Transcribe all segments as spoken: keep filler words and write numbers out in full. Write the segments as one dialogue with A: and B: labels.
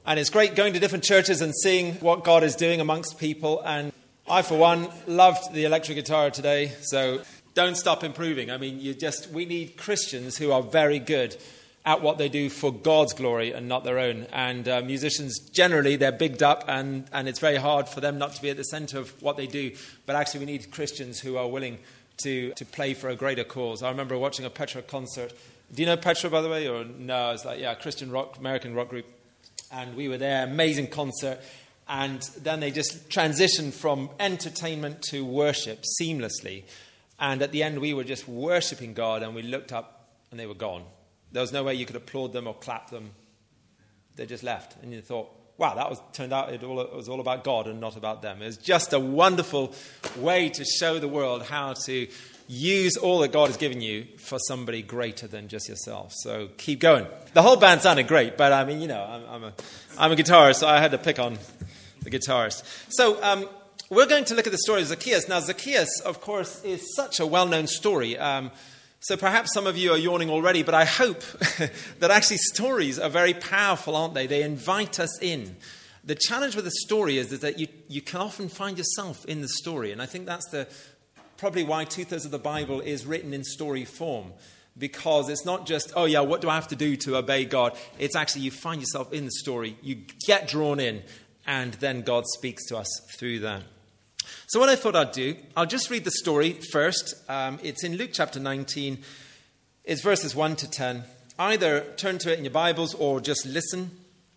A: And it's great going to different churches and seeing what God is doing amongst people. And I, for one, loved the electric guitar today. So don't stop improving. I mean, you just we need Christians who are very good at what they do for God's glory and not their own. And uh, musicians, generally, they're bigged up, and, and it's very hard for them not to be at the center of what they do. But actually, we need Christians who are willing to, to play for a greater cause. I remember watching a Petra concert. Do you know Petra, by the way? Or no, it's like, yeah, Christian rock, American rock group. And we were there, amazing concert. And then they just transitioned from entertainment to worship seamlessly. And at the end, we were just worshiping God, and we looked up, and they were gone. There was no way you could applaud them or clap them. They just left. And you thought, wow, that was turned out it, all, it was all about God and not about them. It was just a wonderful way to show the world how to use all that God has given you for somebody greater than just yourself. So keep going. The whole band sounded great, but I mean, you know, I'm, I'm, a, I'm a guitarist, so I had to pick on the guitarist. So um, we're going to look at the story of Zacchaeus. Now, Zacchaeus, of course, is such a well-known story. Um, so perhaps some of you are yawning already, but I hope that actually stories are very powerful, aren't they? They invite us in. The challenge with a story is, is that you, you can often find yourself in the story. And I think that's the probably why two-thirds of the Bible is written in story form. Because it's not just, oh yeah, what do I have to do to obey God? It's actually you find yourself in the story, you get drawn in, and then God speaks to us through that. So what I thought I'd do, I'll just read the story first. Um, it's in Luke chapter nineteen. It's verses one to ten. Either turn to it in your Bibles or just listen.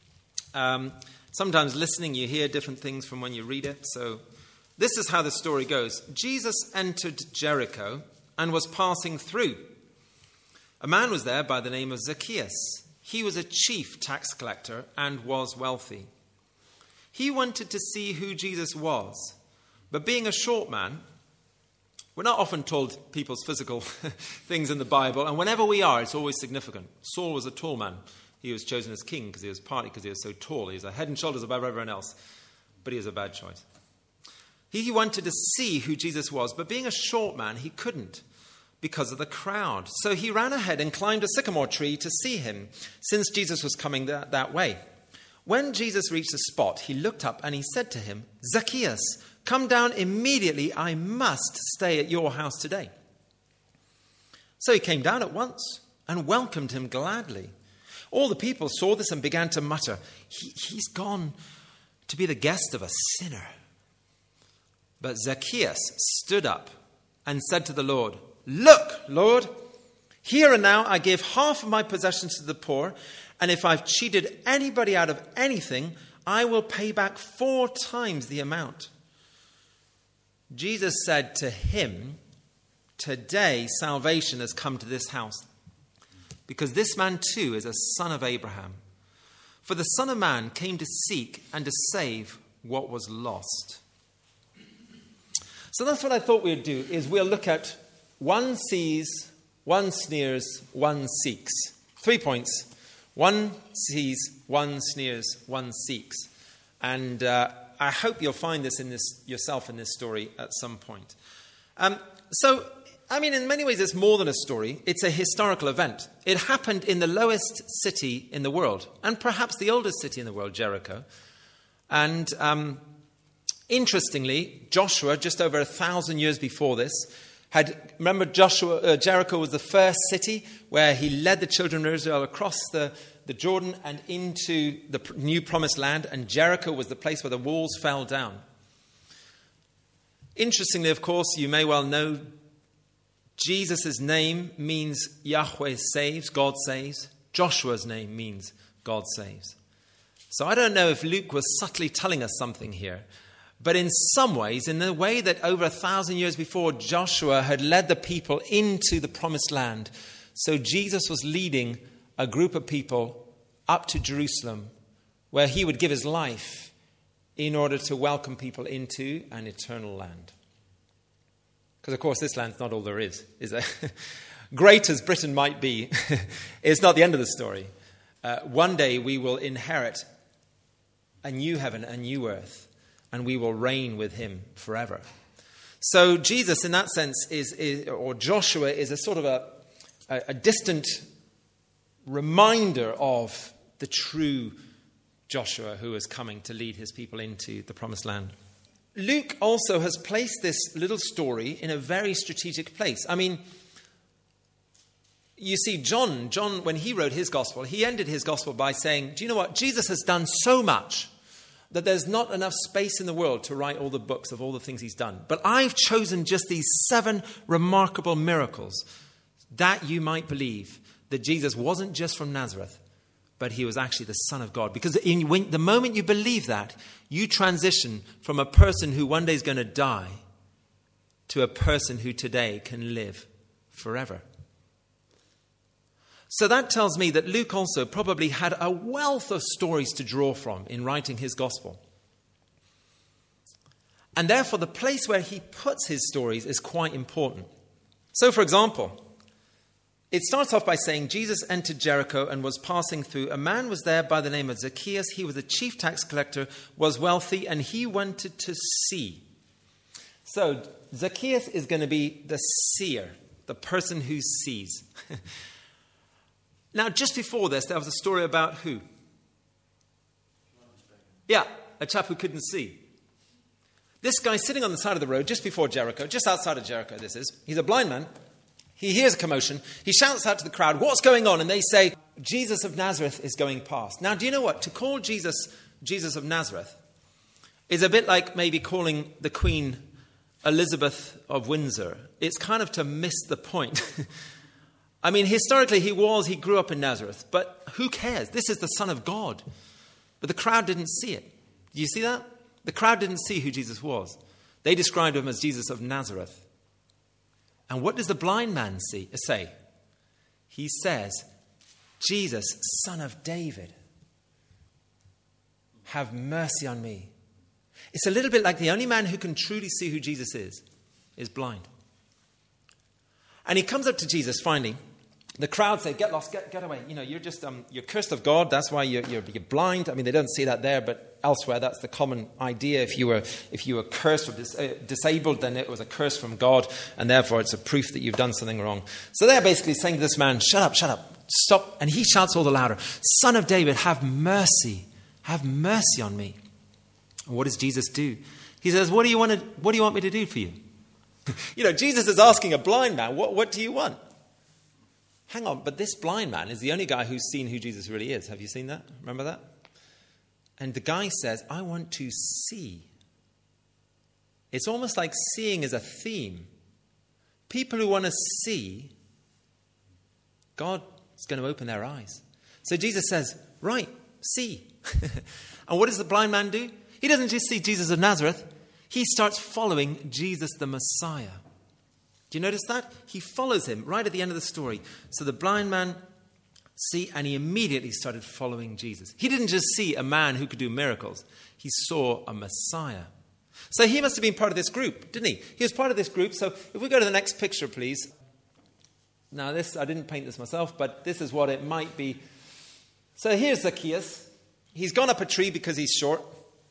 A: Um, sometimes listening, you hear different things from when you read it. So this is how the story goes. Jesus entered Jericho and was passing through. A man was there by the name of Zacchaeus. He was a chief tax collector and was wealthy. He wanted to see who Jesus was. But being a short man, we're not often told people's physical things in the Bible. And whenever we are, it's always significant. Saul was a tall man. He was chosen as king because he was partly because he was so tall. He was a head and shoulders above everyone else. But he was a bad choice. He wanted to see who Jesus was. But being a short man, he couldn't because of the crowd. So he ran ahead and climbed a sycamore tree to see him, since Jesus was coming that, that way. When Jesus reached the spot, he looked up and he said to him, Zacchaeus, come down immediately. I must stay at your house today. So he came down at once and welcomed him gladly. All the people saw this and began to mutter, he, he's gone to be the guest of a sinner. But Zacchaeus stood up and said to the Lord, Look, Lord, here and now I give half of my possessions to the poor, and if I've cheated anybody out of anything, I will pay back four times the amount. Jesus said to him, Today salvation has come to this house, because this man too is a son of Abraham. For the Son of Man came to seek and to save what was lost. So that's what I thought we'd do, is we'll look at one sees, one sneers, one seeks. Three points. One sees, one sneers, one seeks. And uh, I hope you'll find this in this yourself in this story at some point. Um, so, I mean, in many ways, it's more than a story. It's a historical event. It happened in the lowest city in the world, and perhaps the oldest city in the world, Jericho. And um, interestingly, Joshua, just over a thousand years before this, had remember Joshua uh, Jericho was the first city where he led the children of Israel across the, the Jordan and into the new promised land, and Jericho was the place where the walls fell down. Interestingly, of course, you may well know Jesus' name means Yahweh saves, God saves. Joshua's name means God saves. So I don't know if Luke was subtly telling us something here. But in some ways, in the way that over a thousand years before, Joshua had led the people into the promised land, so Jesus was leading a group of people up to Jerusalem, where he would give his life in order to welcome people into an eternal land. Because, of course, this land's not all there is, is it? Great as Britain might be, it's not the end of the story. Uh, one day we will inherit a new heaven, a new earth, and we will reign with him forever. So Jesus, in that sense, is, is or Joshua is a sort of a, a, a distant reminder of the true Joshua, who was coming to lead his people into the promised land. Luke also has placed this little story in a very strategic place. I mean, you see, John, John, when he wrote his gospel, he ended his gospel by saying, do you know what? Jesus has done so much that there's not enough space in the world to write all the books of all the things he's done. But I've chosen just these seven remarkable miracles that you might believe that Jesus wasn't just from Nazareth, but he was actually the Son of God. Because in, when, the moment you believe that, you transition from a person who one day is going to die to a person who today can live forever. So that tells me that Luke also probably had a wealth of stories to draw from in writing his gospel. And therefore, the place where he puts his stories is quite important. So, for example, it starts off by saying, Jesus entered Jericho and was passing through. A man was there by the name of Zacchaeus. He was a chief tax collector, was wealthy, and he wanted to see. So, Zacchaeus is going to be the seer, the person who sees. Now, just before this, there was a story about who? Yeah, a chap who couldn't see. This guy sitting on the side of the road just before Jericho, just outside of Jericho this is. He's a blind man. He hears a commotion. He shouts out to the crowd, what's going on? And they say, Jesus of Nazareth is going past. Now, do you know what? To call Jesus Jesus of Nazareth is a bit like maybe calling the Queen Elizabeth of Windsor. It's kind of to miss the point. I mean, historically, he was, he grew up in Nazareth, but who cares? This is the Son of God. But the crowd didn't see it. Do you see that? The crowd didn't see who Jesus was. They described him as Jesus of Nazareth. And what does the blind man see, say? He says, Jesus, Son of David, have mercy on me. It's a little bit like the only man who can truly see who Jesus is, is blind. And he comes up to Jesus finally. The crowd say, get lost, get, get away. You know, you're just, um, you're cursed of God. That's why you're, you're, you're blind. I mean, they don't see that there, but elsewhere, that's the common idea. If you were, if you were cursed or dis- uh, disabled, then it was a curse from God. And therefore, it's a proof that you've done something wrong. So they're basically saying to this man, shut up, shut up, stop. And he shouts all the louder, Son of David, have mercy. Have mercy on me. And what does Jesus do? He says, what do you want to, what do you want me to do for you? You know, Jesus is asking a blind man, what, what do you want? Hang on, but this blind man is the only guy who's seen who Jesus really is. Have you seen that? Remember that? And the guy says, I want to see. It's almost like seeing is a theme. People who want to see, God is going to open their eyes. So Jesus says, right, see. And what does the blind man do? He doesn't just see Jesus of Nazareth. He starts following Jesus the Messiah. Do you notice that? He follows him right at the end of the story. So the blind man see, and he immediately started following Jesus. He didn't just see a man who could do miracles. He saw a Messiah. So he must have been part of this group, didn't he? He was part of this group. So if we go to the next picture, please. Now this, I didn't paint this myself, but this is what it might be. So here's Zacchaeus. He's gone up a tree because he's short.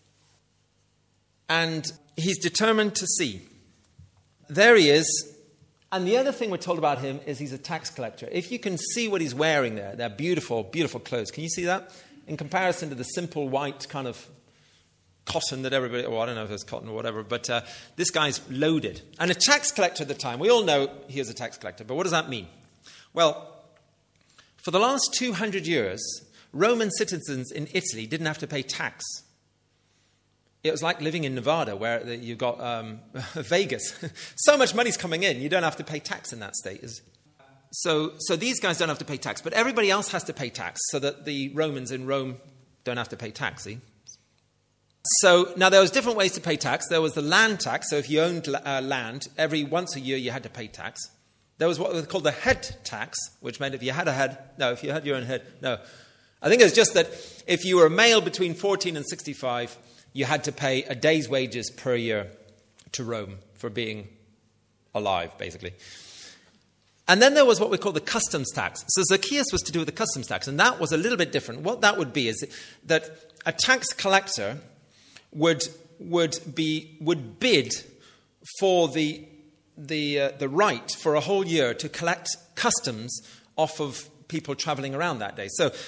A: And he's determined to see. There he is. And the other thing we're told about him is he's a tax collector. If you can see what he's wearing there, they're beautiful, beautiful clothes. Can you see that? In comparison to the simple white kind of cotton that everybody, or I don't know if it's cotton or whatever, but uh, this guy's loaded. And a tax collector at the time, we all know he was a tax collector, but what does that mean? Well, for the last two hundred years, Roman citizens in Italy didn't have to pay tax. It was like living in Nevada, where you've got um, Vegas. So much money's coming in, you don't have to pay tax in that state. So, so these guys don't have to pay tax, but everybody else has to pay tax, so that the Romans in Rome don't have to pay tax. See? So now there was different ways to pay tax. There was the land tax, so if you owned uh, land, every once a year you had to pay tax. There was what was called the head tax, which meant if you had a head, no, if you had your own head, no. I think it was just that if you were a male between fourteen and sixty-five, you had to pay a day's wages per year to Rome for being alive, basically. And then there was what we call the customs tax. So Zacchaeus was to do with the customs tax, and that was a little bit different. What that would be is that a tax collector would would be would bid for the the uh, the right for a whole year to collect customs off of people traveling around that day. So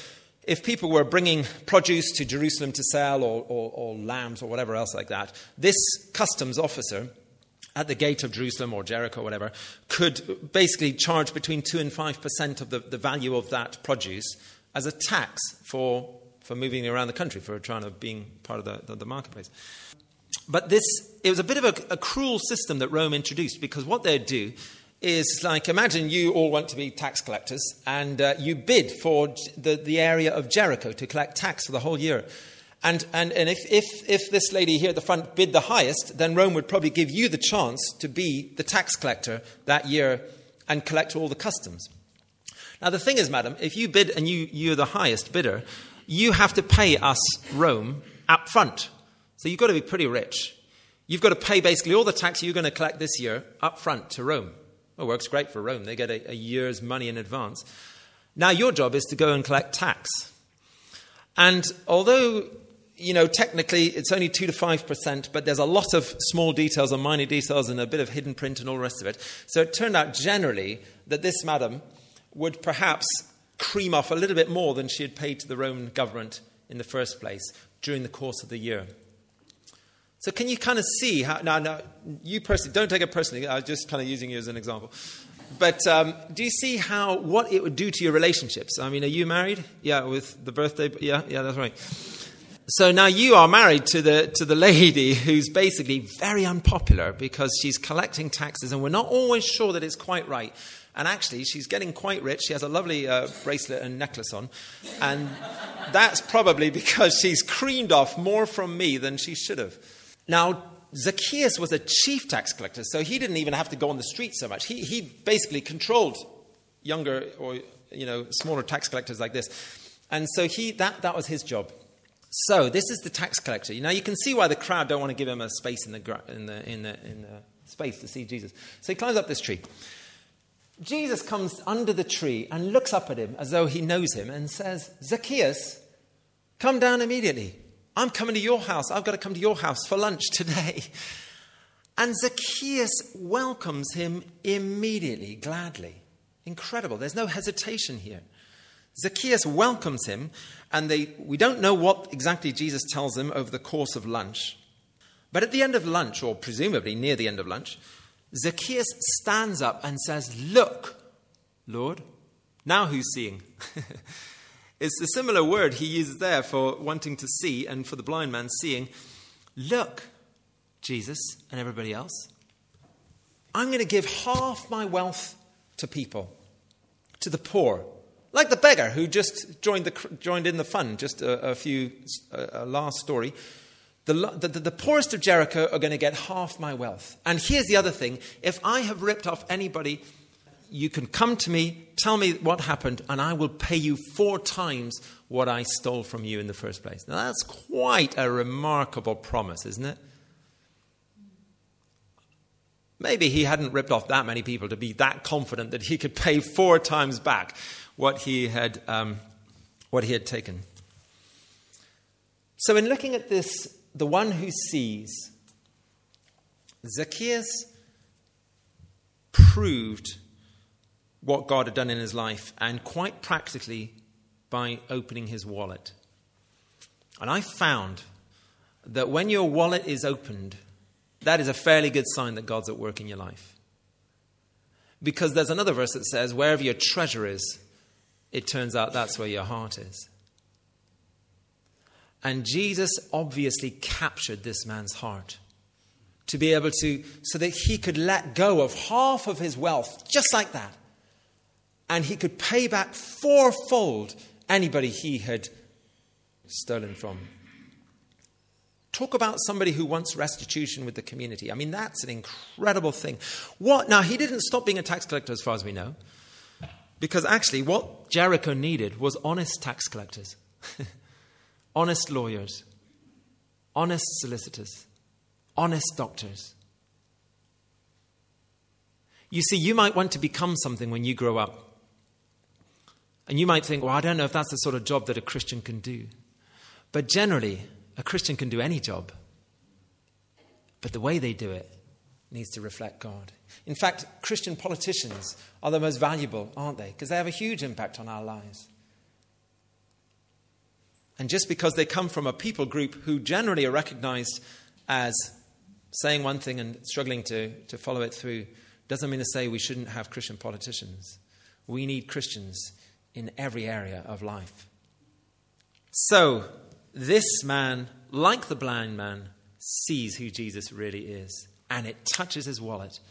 A: if people were bringing produce to Jerusalem to sell, or, or, or lambs or whatever else like that, this customs officer at the gate of Jerusalem or Jericho or whatever could basically charge between two and five percent of the, the value of that produce as a tax for, for moving around the country, for trying to being part of the, the, the marketplace. But this, it was a bit of a, a cruel system that Rome introduced, because what they'd do is, like, imagine you all want to be tax collectors, and uh, you bid for the, the area of Jericho to collect tax for the whole year. And, and, and if, if, if this lady here at the front bid the highest, then Rome would probably give you the chance to be the tax collector that year and collect all the customs. Now, the thing is, madam, if you bid and you, you're the highest bidder, you have to pay us, Rome, up front. So you've got to be pretty rich. You've got to pay basically all the tax you're going to collect this year up front to Rome. Well, it works great for Rome. They get a, a year's money in advance. Now your job is to go and collect tax. And although, you know, technically it's only two to five percent, but there's a lot of small details and minor details and a bit of hidden print and all the rest of it. So it turned out generally that this madam would perhaps cream off a little bit more than she had paid to the Roman government in the first place during the course of the year. So can you kind of see how, now, now you personally, don't take it personally, I'm just kind of using you as an example. But um, do you see how, what it would do to your relationships? I mean, are you married? Yeah, with the birthday, yeah, yeah, that's right. So now you are married to the to the lady who's basically very unpopular because she's collecting taxes and we're not always sure that it's quite right. And actually, she's getting quite rich. She has a lovely uh, bracelet and necklace on. And that's probably because she's creamed off more from me than she should have. Now, Zacchaeus was a chief tax collector, so he didn't even have to go on the street so much. He he basically controlled younger or, you know, smaller tax collectors like this. And so he that, that was his job. So this is the tax collector. Now you can see why the crowd don't want to give him a space in the in the in the, in the space to see Jesus. So he climbs up this tree. Jesus comes under the tree and looks up at him as though he knows him and says, "Zacchaeus, come down immediately. I'm coming to your house. I've got to come to your house for lunch today." And Zacchaeus welcomes him immediately, gladly. Incredible. There's no hesitation here. Zacchaeus welcomes him, and they, we don't know what exactly Jesus tells him over the course of lunch. But at the end of lunch, or presumably near the end of lunch, Zacchaeus stands up and says, "Look, Lord." Now who's seeing? It's a similar word he uses there for wanting to see and for the blind man seeing. "Look, Jesus and everybody else, I'm going to give half my wealth to people, to the poor." Like the beggar who just joined the joined in the fun, just a, a few, a, a last story. The, the, the poorest of Jericho are going to get half my wealth. And here's the other thing. If I have ripped off anybody, you can come to me, tell me what happened, and I will pay you four times what I stole from you in the first place. Now that's quite a remarkable promise, isn't it? Maybe he hadn't ripped off that many people to be that confident that he could pay four times back what he had, um, what he had taken. So in looking at this, the one who sees, Zacchaeus proved what God had done in his life, and quite practically by opening his wallet. And I found that when your wallet is opened, that is a fairly good sign that God's at work in your life. Because there's another verse that says, wherever your treasure is, it turns out that's where your heart is. And Jesus obviously captured this man's heart to be able to, so that he could let go of half of his wealth, just like that. And he could pay back fourfold anybody he had stolen from. Talk about somebody who wants restitution with the community. I mean, that's an incredible thing. What? Now, he didn't stop being a tax collector as far as we know. Because actually, what Jericho needed was honest tax collectors. Honest lawyers. Honest solicitors. Honest doctors. You see, you might want to become something when you grow up. And you might think, well, I don't know if that's the sort of job that a Christian can do. But generally, a Christian can do any job. But the way they do it needs to reflect God. In fact, Christian politicians are the most valuable, aren't they? Because they have a huge impact on our lives. And just because they come from a people group who generally are recognized as saying one thing and struggling to, to follow it through, doesn't mean to say we shouldn't have Christian politicians. We need Christians in every area of life. So, this man, like the blind man, sees who Jesus really is, and it touches his wallet.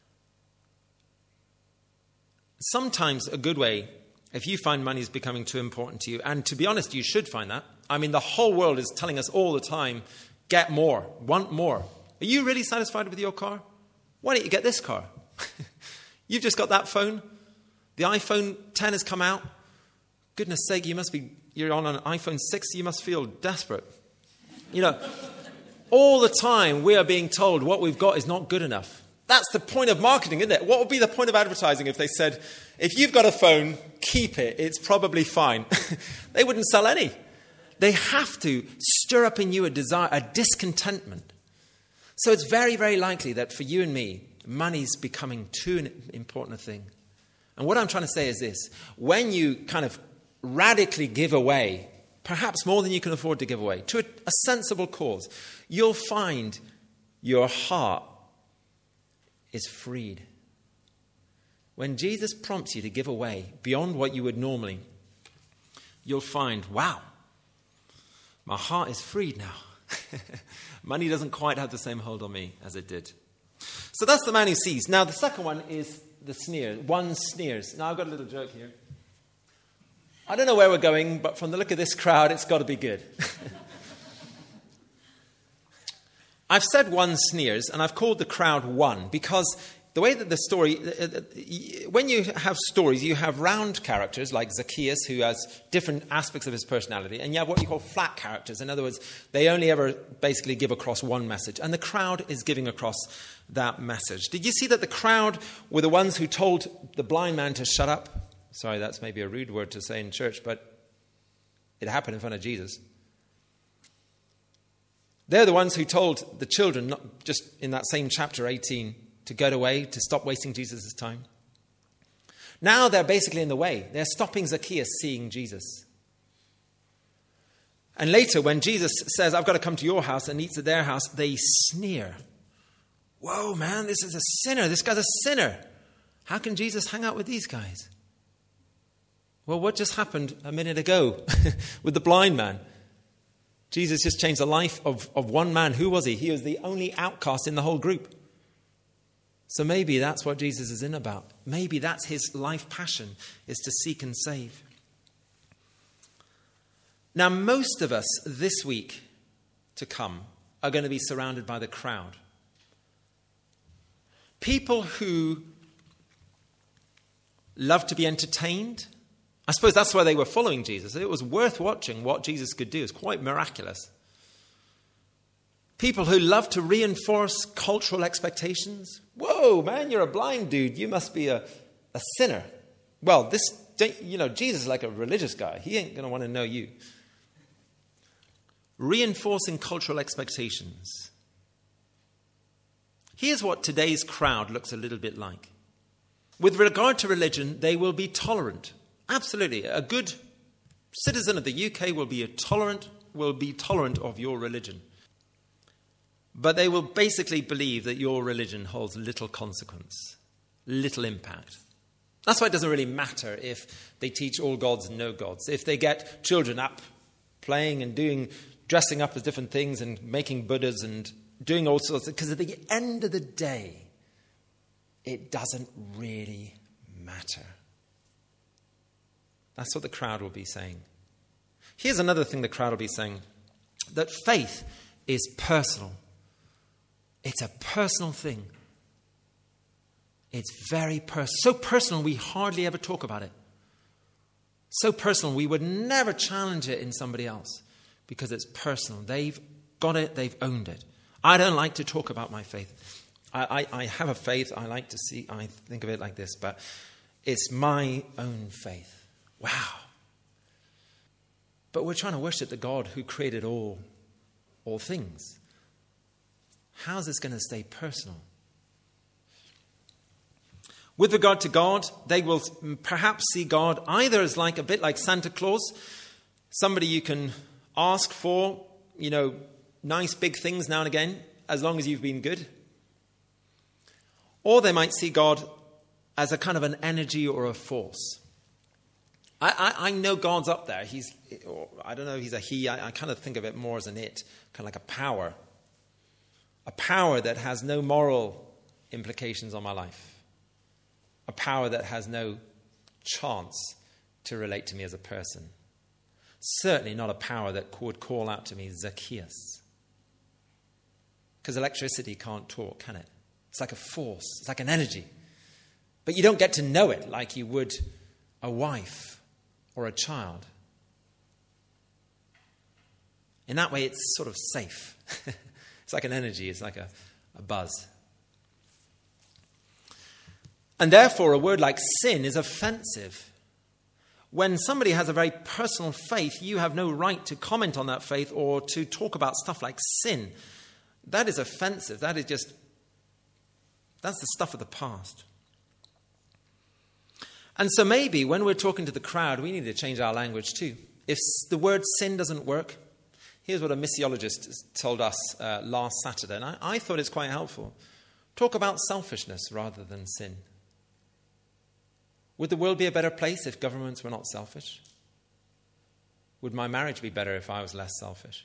A: Sometimes a good way, if you find money is becoming too important to you, and to be honest, you should find that. I mean, the whole world is telling us all the time, get more, want more. Are you really satisfied with your car? Why don't you get this car? You've just got that phone. The iPhone ten has come out. Goodness sake, you must be, you're on an iPhone six, you must feel desperate. You know, all the time we are being told what we've got is not good enough. That's the point of marketing, isn't it? What would be the point of advertising if they said, if you've got a phone, keep it, it's probably fine. They wouldn't sell any. They have to stir up in you a desire, a discontentment. So it's very, very likely that for you and me, money's becoming too important a thing. And what I'm trying to say is this. When you kind of radically give away, perhaps more than you can afford to give away, to a, a sensible cause, you'll find your heart is freed. When Jesus prompts you to give away beyond what you would normally, you'll find, wow, my heart is freed now. Money doesn't quite have the same hold on me as it did. So that's the man who sees. Now the second one is the sneer. One sneers. Now I've got a little joke here. I don't know where we're going, but from the look of this crowd, it's got to be good. I've said one sneers, and I've called the crowd one, because the way that the story, when you have stories, you have round characters like Zacchaeus, who has different aspects of his personality, and you have what you call flat characters. In other words, they only ever basically give across one message, and the crowd is giving across that message. Did you see that the crowd were the ones who told the blind man to shut up? Sorry, that's maybe a rude word to say in church, but it happened in front of Jesus. They're the ones who told the children, not just in that same chapter eighteen, to get away, to stop wasting Jesus' time. Now they're basically in the way. They're stopping Zacchaeus seeing Jesus. And later, when Jesus says, I've got to come to your house, and eats at their house, they sneer. Whoa, man, this is a sinner. This guy's a sinner. How can Jesus hang out with these guys? Well, what just happened a minute ago with the blind man? Jesus just changed the life of, of one man. Who was he? He was the only outcast in the whole group. So maybe that's what Jesus is in about. Maybe that's his life passion, is to seek and save. Now, most of us this week to come are going to be surrounded by the crowd. People who love to be entertained. I suppose that's why they were following Jesus. It was worth watching what Jesus could do. It's quite miraculous. People who love to reinforce cultural expectations. Whoa, man, you're a blind dude. You must be a, a sinner. Well, this, you know, Jesus is like a religious guy. He ain't going to want to know you. Reinforcing cultural expectations. Here's what today's crowd looks a little bit like. With regard to religion, they will be tolerant. Absolutely. A good citizen of the U K will be a tolerant, will be tolerant of your religion. But they will basically believe that your religion holds little consequence, little impact. That's why it doesn't really matter if they teach all gods and no gods. If they get children up playing and doing, dressing up as different things and making Buddhas and doing all sorts of, because at the end of the day, it doesn't really matter. That's what the crowd will be saying. Here's another thing the crowd will be saying, that faith is personal. It's a personal thing. It's very personal. So personal, we hardly ever talk about it. So personal, we would never challenge it in somebody else because it's personal. They've got it. They've owned it. I don't like to talk about my faith. I, I, I have a faith. I like to see, I think of it like this, but it's my own faith. Wow. But we're trying to worship the God who created all, all things. How's this going to stay personal? With regard to God, they will perhaps see God either as like a bit like Santa Claus, somebody you can ask for, you know, nice big things now and again, as long as you've been good. Or they might see God as a kind of an energy or a force. I, I, I know God's up there. He's, or I don't know, he's a he. I, I kind of think of it more as an it, kind of like a power. A power that has no moral implications on my life. A power that has no chance to relate to me as a person. Certainly not a power that would call out to me, Zacchaeus. Because electricity can't talk, can it? It's like a force. It's like an energy. But you don't get to know it like you would a wife or a child. In that way, it's sort of safe. It's like an energy. It's like a, a buzz. And therefore, a word like sin is offensive. When somebody has a very personal faith, you have no right to comment on that faith or to talk about stuff like sin. That is offensive. That is just, that's the stuff of the past. And so maybe when we're talking to the crowd, we need to change our language too. If the word sin doesn't work, here's what a missiologist told us uh, last Saturday, and I, I thought it's quite helpful. Talk about selfishness rather than sin. Would the world be a better place if governments were not selfish? Would my marriage be better if I was less selfish?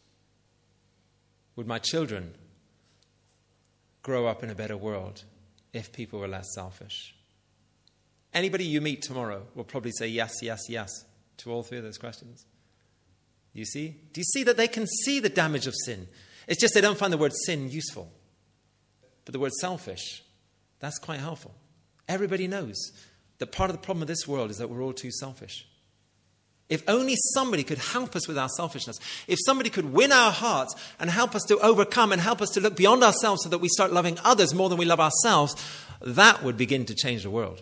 A: Would my children grow up in a better world if people were less selfish? Anybody you meet tomorrow will probably say yes, yes, yes to all three of those questions. You see? Do you see that they can see the damage of sin? It's just they don't find the word sin useful. But the word selfish, that's quite helpful. Everybody knows that part of the problem of this world is that we're all too selfish. If only somebody could help us with our selfishness, if somebody could win our hearts and help us to overcome and help us to look beyond ourselves so that we start loving others more than we love ourselves, that would begin to change the world.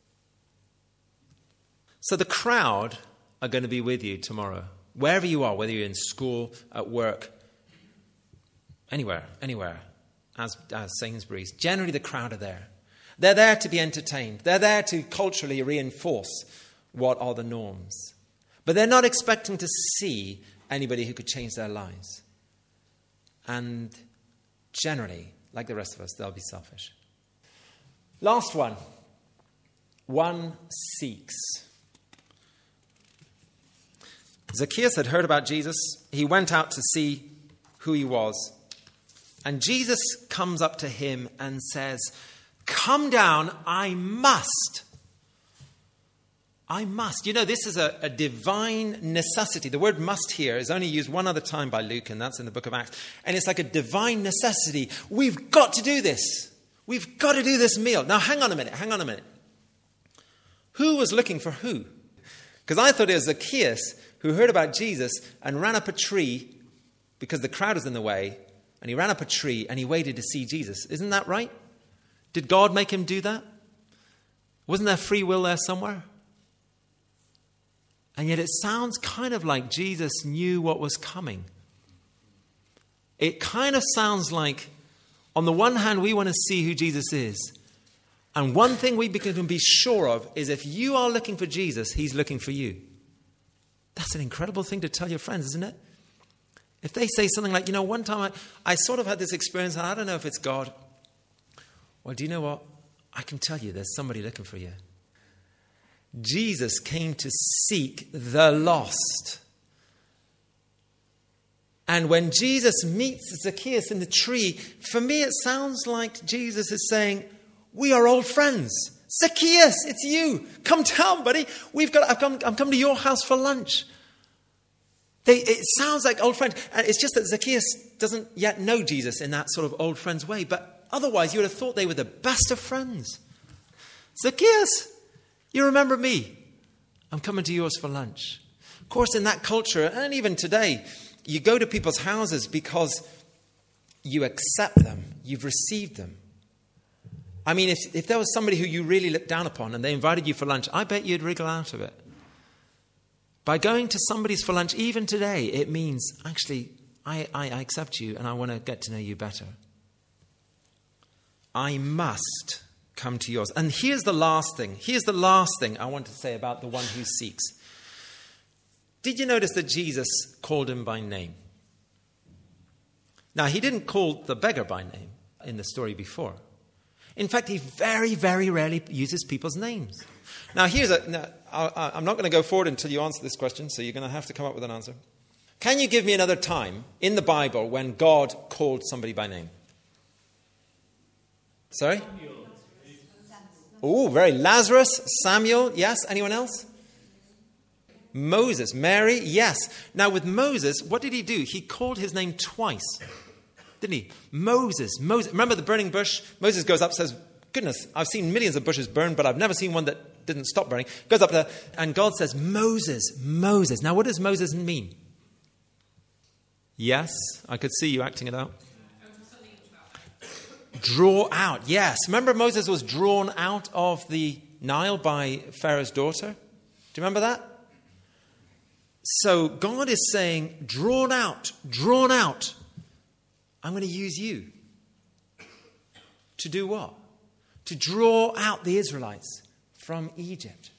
A: So the crowd are going to be with you tomorrow, wherever you are, whether you're in school, at work, anywhere, anywhere, as, as Sainsbury's. Generally, the crowd are there. They're there to be entertained. They're there to culturally reinforce what are the norms. But they're not expecting to see anybody who could change their lives. And generally, like the rest of us, they'll be selfish. Last one. One seeks. Zacchaeus had heard about Jesus. He went out to see who he was. And Jesus comes up to him and says, "Come down, I must." I must. You know, this is a, a divine necessity. The word must here is only used one other time by Luke, and that's in the book of Acts. And it's like a divine necessity. We've got to do this. We've got to do this meal. Now, hang on a minute. Hang on a minute. Who was looking for who? Because I thought it was Zacchaeus who heard about Jesus and ran up a tree because the crowd was in the way. And he ran up a tree and he waited to see Jesus. Isn't that right? Did God make him do that? Wasn't there free will there somewhere? And yet it sounds kind of like Jesus knew what was coming. It kind of sounds like, on the one hand, we want to see who Jesus is. And one thing we can be sure of is if you are looking for Jesus, he's looking for you. That's an incredible thing to tell your friends, isn't it? If they say something like, you know, one time I, I sort of had this experience and I don't know if it's God. Well, do you know what? I can tell you there's somebody looking for you. Jesus came to seek the lost. And when Jesus meets Zacchaeus in the tree, for me it sounds like Jesus is saying, we are old friends. Zacchaeus, it's you. Come down, buddy. We've got, I've come, I'm coming to your house for lunch. They, it sounds like old friends. And it's just that Zacchaeus doesn't yet know Jesus in that sort of old friends way. But otherwise, you would have thought they were the best of friends. Zacchaeus, you remember me. I'm coming to yours for lunch. Of course, in that culture, and even today, you go to people's houses because you accept them. You've received them. I mean, if, if there was somebody who you really looked down upon and they invited you for lunch, I bet you'd wriggle out of it. By going to somebody's for lunch, even today, it means, actually, I, I, I accept you and I want to get to know you better. I must come to yours. And here's the last thing. Here's the last thing I want to say about the one who seeks. Did you notice that Jesus called him by name? Now, he didn't call the beggar by name in the story before. In fact, he very, very rarely uses people's names. Now, here's a... Now, I, I'm not going to go forward until you answer this question, so you're going to have to come up with an answer. Can you give me another time in the Bible when God called somebody by name? Sorry? Oh, very. Lazarus, Samuel, yes. Anyone else? Moses, Mary, yes. Now, with Moses, what did he do? He called his name twice. Didn't he? Moses, Moses. Remember the burning bush? Moses goes up and says, goodness, I've seen millions of bushes burn, but I've never seen one that didn't stop burning. Goes up there, and God says, Moses, Moses. Now, what does Moses mean? Yes, I could see you acting it out. Draw out, yes. Remember Moses was drawn out of the Nile by Pharaoh's daughter? Do you remember that? So God is saying, drawn out, drawn out. I'm going to use you. To do what? To draw out the Israelites from Egypt.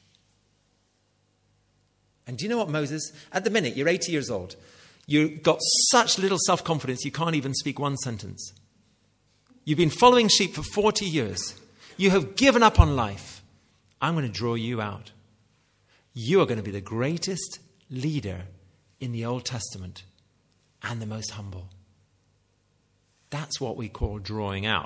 A: And do you know what, Moses? At the minute, you're eighty years old. You've got such little self-confidence, you can't even speak one sentence. You've been following sheep for forty years. You have given up on life. I'm going to draw you out. You are going to be the greatest leader in the Old Testament and the most humble. That's what we call drawing out.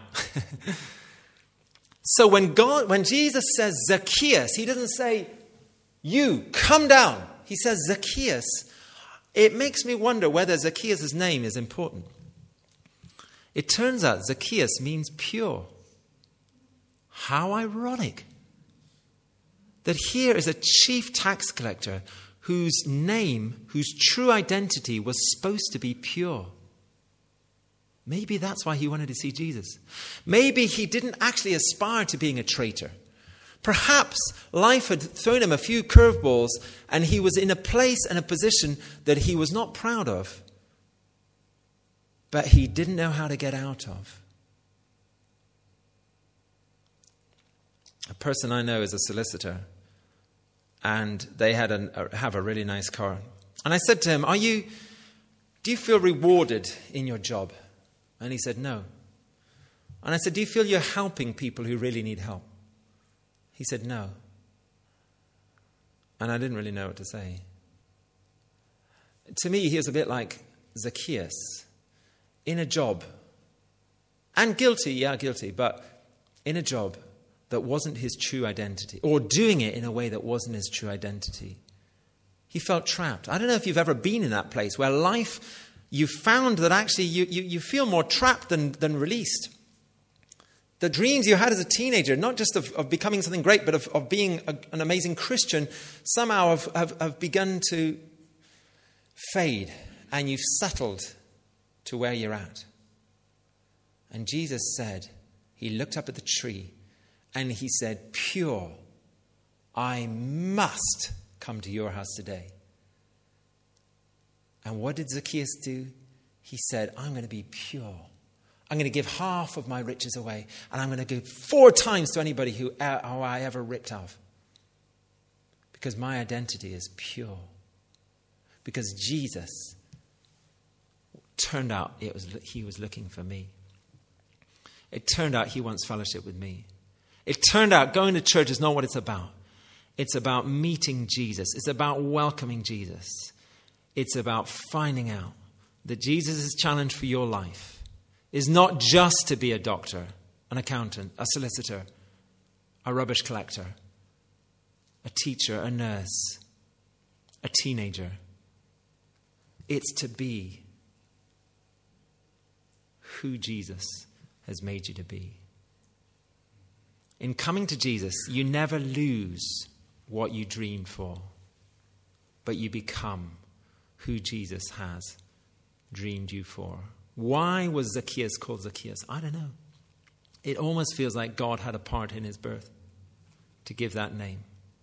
A: So when God, when Jesus says Zacchaeus, he doesn't say, you, come down. He says Zacchaeus. It makes me wonder whether Zacchaeus' name is important. It turns out Zacchaeus means pure. How ironic that here is a chief tax collector whose name, whose true identity was supposed to be pure. Maybe that's why he wanted to see Jesus. Maybe he didn't actually aspire to being a traitor. Perhaps life had thrown him a few curveballs and he was in a place and a position that he was not proud of, but he didn't know how to get out of. A person I know is a solicitor, and they had a, have a really nice car. And I said to him, "Are you? Do you feel rewarded in your job?" And he said, "No." And I said, "Do you feel you're helping people who really need help?" He said, "No." And I didn't really know what to say. To me, he was a bit like Zacchaeus in a job. And guilty, yeah, guilty, but in a job that wasn't his true identity, or doing it in a way that wasn't his true identity. He felt trapped. I don't know if you've ever been in that place where life, you found that actually you, you, you feel more trapped than, than released. The dreams you had as a teenager, not just of, of becoming something great, but of, of being a, an amazing Christian, somehow have, have, have begun to fade, and you've settled to where you're at. And Jesus said, he looked up at the tree and he said, "Pure, I must come to your house today." And what did Zacchaeus do? He said, "I'm going to be pure. I'm going to give half of my riches away, and I'm going to give four times to anybody who, who I ever ripped off. Because my identity is pure." Because Jesus turned out it was he was looking for me. It turned out he wants fellowship with me. It turned out going to church is not what it's about. It's about meeting Jesus. It's about welcoming Jesus. It's about finding out that Jesus' challenge for your life is not just to be a doctor, an accountant, a solicitor, a rubbish collector, a teacher, a nurse, a teenager. It's to be who Jesus has made you to be. In coming to Jesus, you never lose what you dreamed for, but you become who Jesus has dreamed you for. Why was Zacchaeus called Zacchaeus? I don't know. It almost feels like God had a part in his birth to give that name.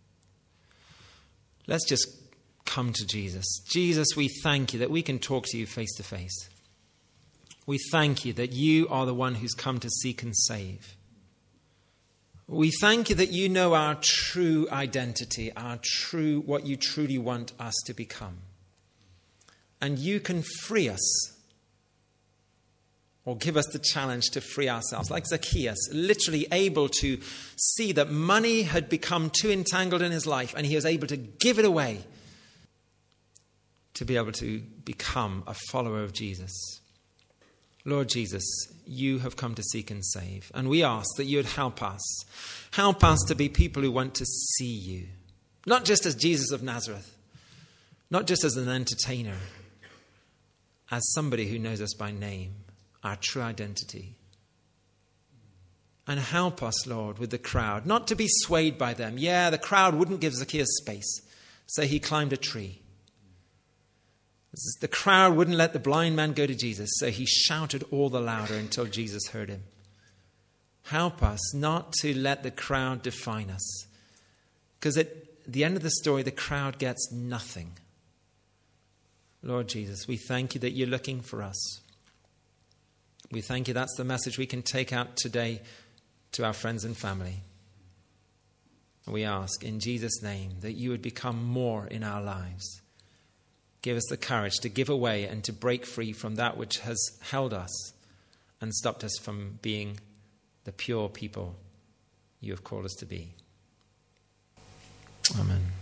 A: Let's just come to Jesus. Jesus, we thank you that we can talk to you face to face. We thank you that you are the one who's come to seek and save. We thank you that you know our true identity, our true, what you truly want us to become. And you can free us, or give us the challenge to free ourselves, like Zacchaeus, literally able to see that money had become too entangled in his life, and he was able to give it away to be able to become a follower of Jesus. Lord Jesus, you have come to seek and save, and we ask that you would help us. Help us to be people who want to see you, not just as Jesus of Nazareth, not just as an entertainer, as somebody who knows us by name, our true identity. And help us, Lord, with the crowd, not to be swayed by them. Yeah, the crowd wouldn't give Zacchaeus space, so he climbed a tree. The crowd wouldn't let the blind man go to Jesus, so he shouted all the louder until Jesus heard him. Help us not to let the crowd define us, because at the end of the story, the crowd gets nothing. Lord Jesus, we thank you that you're looking for us. We thank you that's the message we can take out today to our friends and family. We ask in Jesus' name that you would become more in our lives. Give us the courage to give away and to break free from that which has held us and stopped us from being the pure people you have called us to be. Amen.